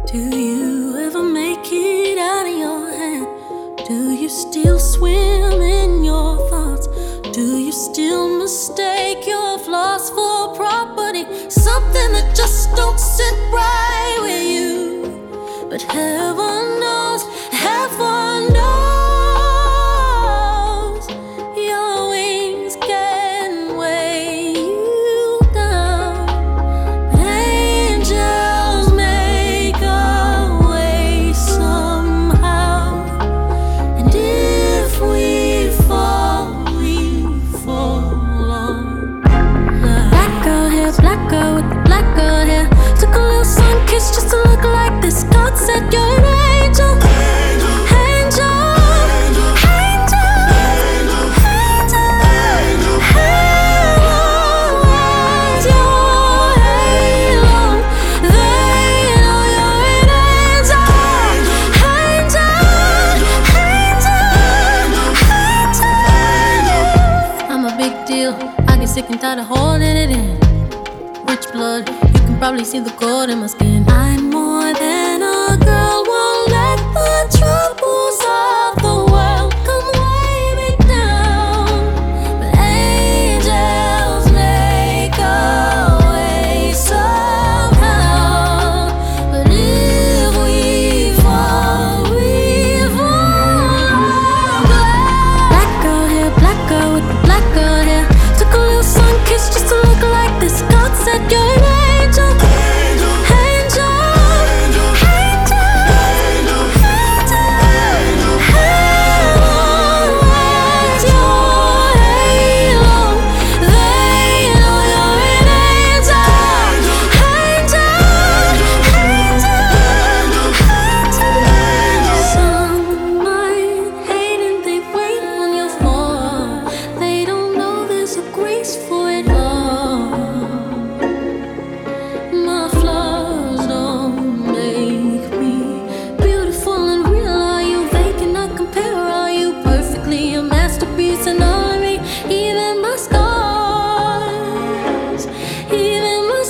Do you ever make it out of your head? Do you still swim in your thoughts? Do you still mistake your flaws for property? Something that just don't sit right with you. But heaven knows, heaven knows, your wings can weigh you down. But angels make a way somehow. And if we fall on. Black girl hair, black girl with the black girl hair. Took a little sun kiss just to look like this. God said you're an angel. I get sick and tired of holding it in. Rich blood, you can probably see the gold in my skin. I'm more than a girl, won't let the troubles of the world come weigh me down. But angels make a way somehow. But if we fall, we fall. Black girl hair, black girl with the black girl hair. Took a little sun kiss just to look like this. God said you're an angel. For it all, my flaws don't make me beautiful and real. Are you? They cannot compare. Are you perfectly a masterpiece? And all of me, even my scars, even my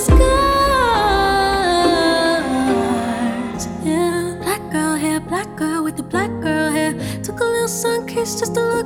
scars. Yeah, black girl hair, black girl with the black girl hair. Took a little sun kiss just to look